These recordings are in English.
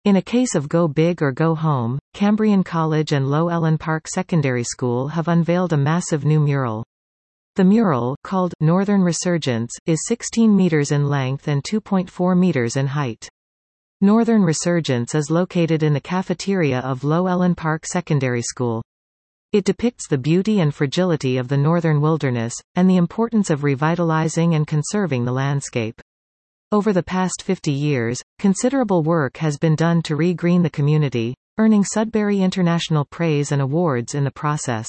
In a case of go big or go home, Cambrian College and Low Ellen Park Secondary School have unveiled a massive new mural. The mural, called Northern Resurgence, is 16 meters in length and 2.4 meters in height. Northern Resurgence is located in the cafeteria of Low Ellen Park Secondary School. It depicts the beauty and fragility of the northern wilderness, and the importance of revitalizing and conserving the landscape. Over the past 50 years, considerable work has been done to re-green the community, earning Sudbury International praise and awards in the process.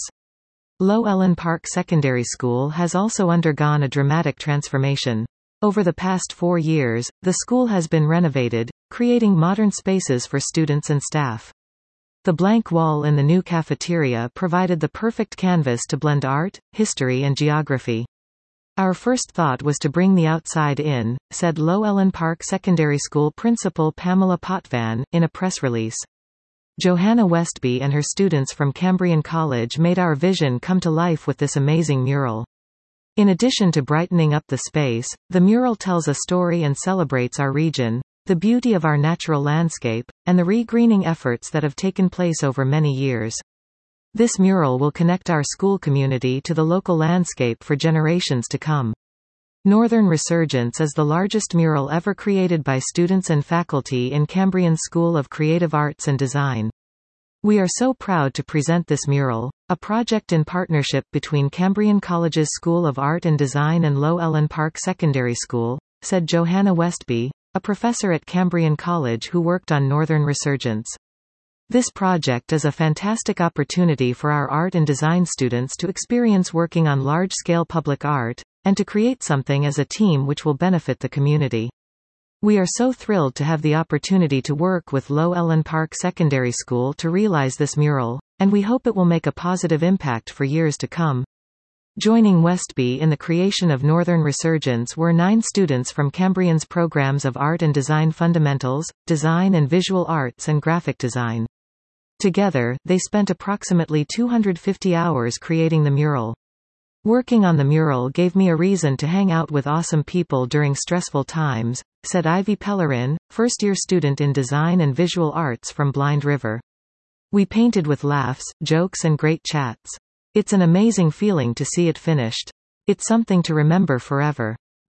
Low Ellen Park Secondary School has also undergone a dramatic transformation. Over the past 4 years, the school has been renovated, creating modern spaces for students and staff. The blank wall in the new cafeteria provided the perfect canvas to blend art, history and geography. Our first thought was to bring the outside in, said Low Ellen Park Secondary School Principal Pamela Potvin, in a press release. Johanna Westby and her students from Cambrian College made our vision come to life with this amazing mural. In addition to brightening up the space, the mural tells a story and celebrates our region, the beauty of our natural landscape, and the re-greening efforts that have taken place over many years. This mural will connect our school community to the local landscape for generations to come. Northern Resurgence is the largest mural ever created by students and faculty in Cambrian School of Creative Arts and Design. We are so proud to present this mural, a project in partnership between Cambrian College's School of Art and Design and Low Ellen Park Secondary School, said Johanna Westby, a professor at Cambrian College who worked on Northern Resurgence. This project is a fantastic opportunity for our art and design students to experience working on large-scale public art, and to create something as a team which will benefit the community. We are so thrilled to have the opportunity to work with Low Ellen Park Secondary School to realize this mural, and we hope it will make a positive impact for years to come. Joining Westby in the creation of Northern Resurgence were 9 students from Cambrian's programs of Art and Design Fundamentals, Design and Visual Arts and Graphic Design. Together, they spent approximately 250 hours creating the mural. Working on the mural gave me a reason to hang out with awesome people during stressful times, said Ivy Pellerin, first-year student in Design and Visual Arts from Blind River. We painted with laughs, jokes and great chats. It's an amazing feeling to see it finished. It's something to remember forever.